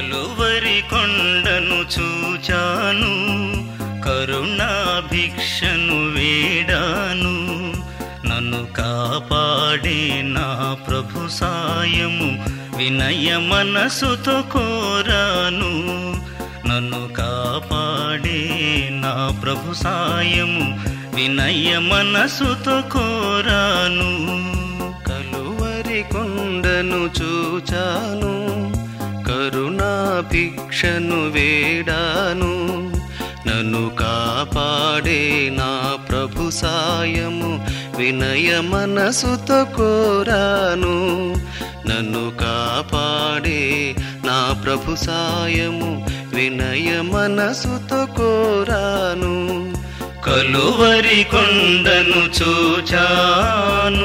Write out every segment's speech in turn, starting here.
కలువరి కొండను చూచాను, కరుణాభిక్షను వేడాను. నన్ను కాపాడే నా ప్రభు సాయము వినయ మనసుతో కోరాను. నన్ను కాపాడే నా ప్రభు సాయము వినయ మనసుతో కోరాను. కలువరి కొండను చూచాను, కరుణాభిక్షను వేడాను. నన్ను కాపాడే నా ప్రభు సాయము వినయ మనసుతో కోరాను. నన్ను కాపాడే నా ప్రభు సాయము వినయ మనసుతో కోరాను. కలువరి కొండను చూచాను.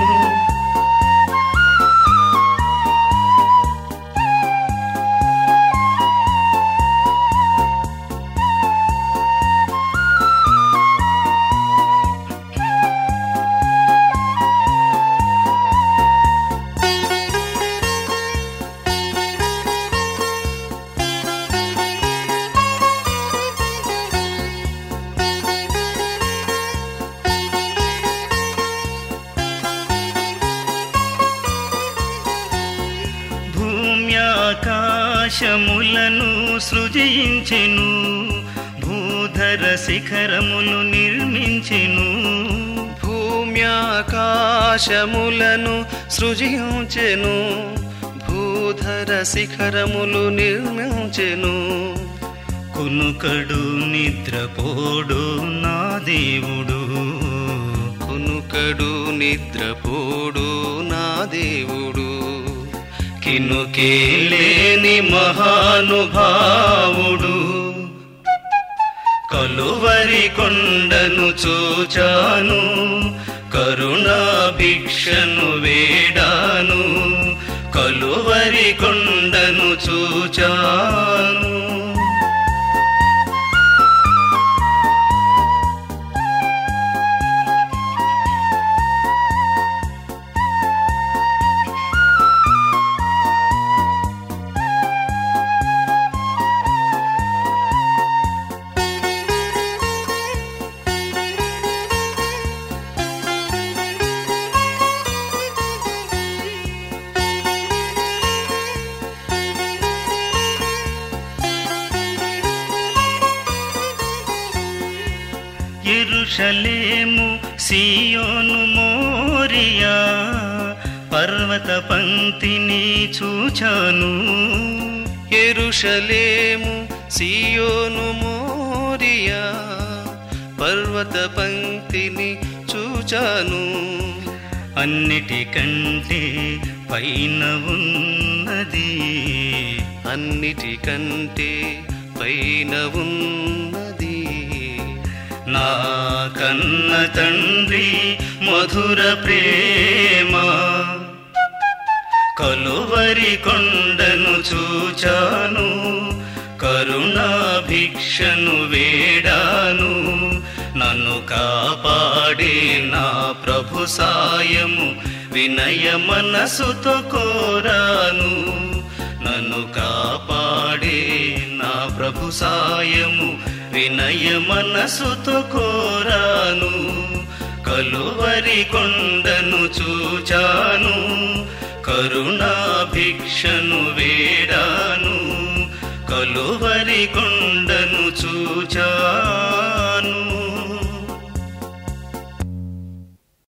ఆకాశములను సృజించెను, భూధర శిఖరములు నిర్మించెను. భూమ్యాకాశములను సృజించెను, భూధర శిఖరములు నిర్మించెను. కునుకడు నిద్రపోడు నా దేవుడు, కునుకడు నిద్రపోడు నా దేవుడు. కినుకే లేని మహానుభావుడు. కలువరి కొండను చూచాను, కరుణాభిక్షను వేడాను. కలువరి కొండను చూచాను. యెరూషలేము సీయోను మోరియా, పర్వత పంక్తిని చూచాను. యెరూషలేము సీయోను మోరియా, పర్వత పంక్తిని చూచాను. అన్నిటికంటే పైన ఉన్నది, అన్నిటికంటే పైన ఉన్నది. నా కన్న తండ్రి మధుర ప్రేమ. కలువరి కొండను చూచాను, కరుణాభిక్షను వేడాను. నన్ను కాపాడే నా ప్రభు సాయము వినయ మనసుతో కోరాను. నన్ను కాపాడే నా ప్రభు సాయము వినయ మనసుతో కోరాను. కలువరి కొండను చూచాను, కరుణాభిక్షను వేడాను. కలువరి కొండను చూచాను.